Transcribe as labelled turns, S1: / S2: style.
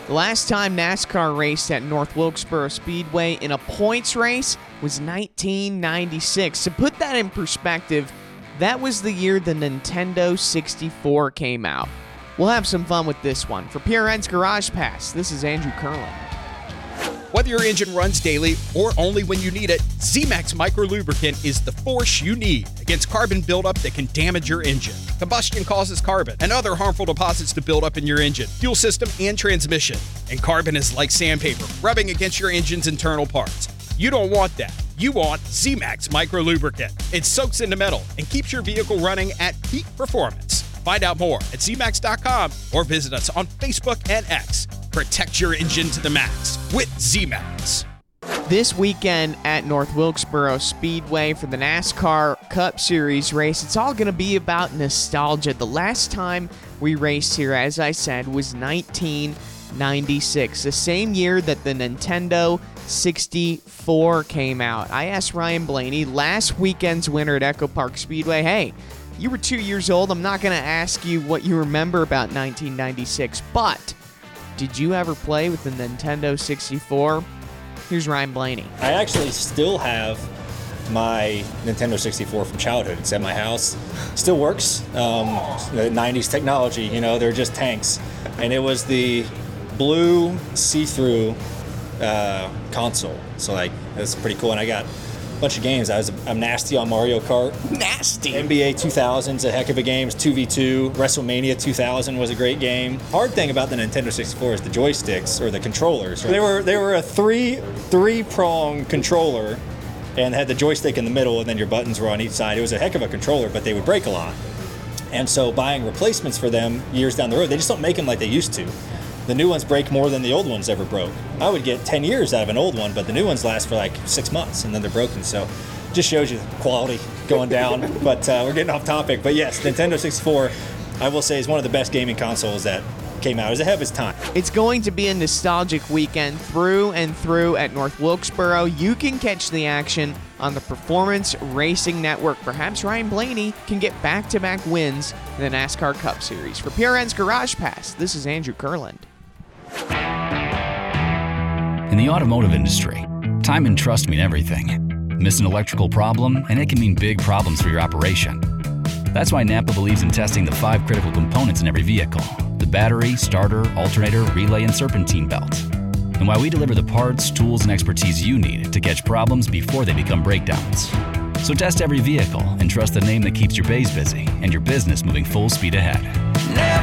S1: The last time NASCAR raced at North Wilkesboro Speedway in a points race was 1996. To put that in perspective, that was the year the Nintendo 64 came out. We'll have some fun with this one. For PRN's Garage Pass, this is Andrew Kurland.
S2: Whether your engine runs daily or only when you need it, Z-Max Micro Lubricant is the force you need against carbon buildup that can damage your engine. Combustion causes carbon and other harmful deposits to build up in your engine, fuel system, and transmission. And carbon is like sandpaper, rubbing against your engine's internal parts. You don't want that. You want Z-Max Micro Lubricant. It soaks into metal and keeps your vehicle running at peak performance. Find out more at zmax.com or visit us on Facebook and X. Protect your engine to the max with Z-Max.
S1: This weekend at North Wilkesboro Speedway for the NASCAR Cup Series race, it's all going to be about nostalgia. The last time we raced here, as I said, was 1996, the same year that the Nintendo 64 came out. I asked Ryan Blaney, last weekend's winner at Echo Park Speedway, hey, you were 2 years old. I'm not going to ask you what you remember about 1996, but did you ever play with the Nintendo 64? Here's Ryan Blaney.
S3: I actually still have my Nintendo 64 from childhood. It's at my house. Still works. The 90s technology, they're just tanks. And it was the blue see-through console. So, that's pretty cool. And I got a bunch of games. I'm nasty on Mario Kart.
S1: Nasty?
S3: NBA 2000's a heck of a game. It's 2v2. WrestleMania 2000 was a great game. Hard thing about the Nintendo 64 is the joysticks, or the controllers. Right? They were a three-prong controller and had the joystick in the middle, and then your buttons were on each side. It was a heck of a controller, but they would break a lot. And so buying replacements for them years down the road, they just don't make them like they used to. The new ones break more than the old ones ever broke. I would get 10 years out of an old one, but the new ones last for 6 months, and then they're broken. So just shows you the quality going down. But we're getting off topic. But yes, Nintendo 64, I will say, is one of the best gaming consoles that came out. It was ahead of its time.
S1: It's going to be a nostalgic weekend through and through at North Wilkesboro. You can catch the action on the Performance Racing Network. Perhaps Ryan Blaney can get back-to-back wins in the NASCAR Cup Series. For PRN's Garage Pass, this is Andrew Kurland.
S4: In the automotive industry, time and trust mean everything. Miss an electrical problem, and it can mean big problems for your operation. That's why Napa believes in testing the 5 critical components in every vehicle: the battery, starter, alternator, relay, and serpentine belt. And why we deliver the parts, tools, and expertise you need to catch problems before they become breakdowns. So test every vehicle and trust the name that keeps your bays busy and your business moving full speed ahead.